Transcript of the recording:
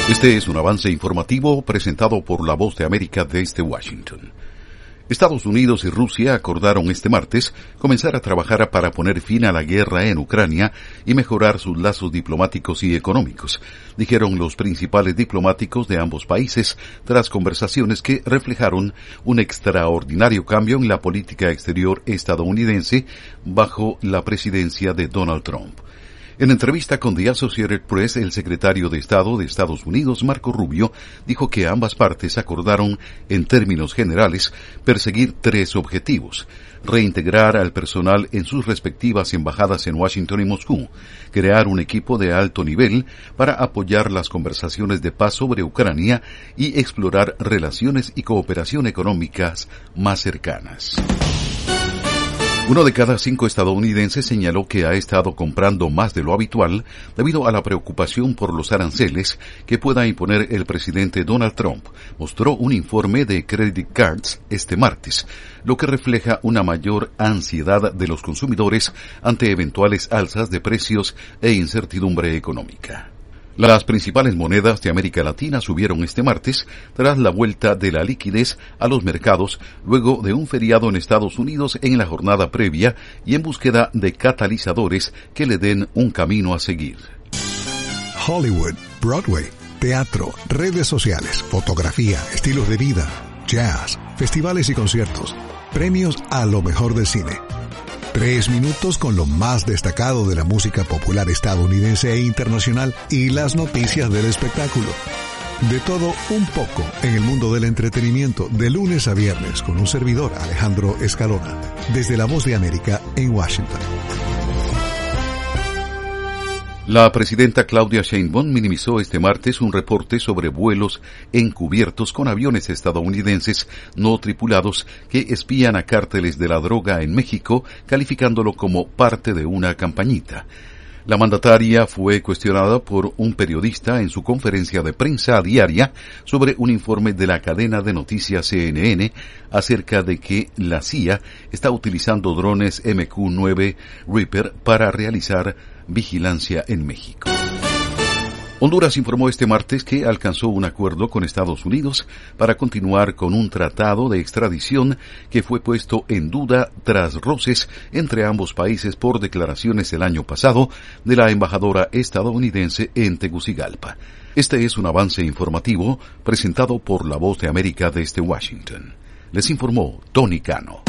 Este es un avance informativo presentado por La Voz de América desde Washington. Estados Unidos y Rusia acordaron este martes comenzar a trabajar para poner fin a la guerra en Ucrania y mejorar sus lazos diplomáticos y económicos, dijeron los principales diplomáticos de ambos países tras conversaciones que reflejaron un extraordinario cambio en la política exterior estadounidense bajo la presidencia de Donald Trump. En entrevista con The Associated Press, el secretario de Estado de Estados Unidos, Marco Rubio, dijo que ambas partes acordaron, en términos generales, perseguir tres objetivos: reintegrar al personal en sus respectivas embajadas en Washington y Moscú, crear un equipo de alto nivel para apoyar las conversaciones de paz sobre Ucrania y explorar relaciones y cooperación económicas más cercanas. 1 de cada 5 estadounidenses señaló que ha estado comprando más de lo habitual debido a la preocupación por los aranceles que pueda imponer el presidente Donald Trump, mostró un informe de Credit Cards este martes, lo que refleja una mayor ansiedad de los consumidores ante eventuales alzas de precios e incertidumbre económica. Las principales monedas de América Latina subieron este martes tras la vuelta de la liquidez a los mercados luego de un feriado en Estados Unidos en la jornada previa y en búsqueda de catalizadores que le den un camino a seguir. Hollywood, Broadway, teatro, redes sociales, fotografía, estilos de vida, jazz, festivales y conciertos, premios a lo mejor del cine. 3 minutos con lo más destacado de la música popular estadounidense e internacional y las noticias del espectáculo. De todo un poco en el mundo del entretenimiento, de lunes a viernes, con un servidor, Alejandro Escalona, desde La Voz de América en Washington. La presidenta Claudia Sheinbaum minimizó este martes un reporte sobre vuelos encubiertos con aviones estadounidenses no tripulados que espían a cárteles de la droga en México, calificándolo como parte de una campañita. La mandataria fue cuestionada por un periodista en su conferencia de prensa diaria sobre un informe de la cadena de noticias CNN acerca de que la CIA está utilizando drones MQ-9 Reaper para realizar vigilancia en México. Honduras informó este martes que alcanzó un acuerdo con Estados Unidos para continuar con un tratado de extradición que fue puesto en duda tras roces entre ambos países por declaraciones el año pasado de la embajadora estadounidense en Tegucigalpa. Este es un avance informativo presentado por La Voz de América desde Washington. Les informó Tony Cano.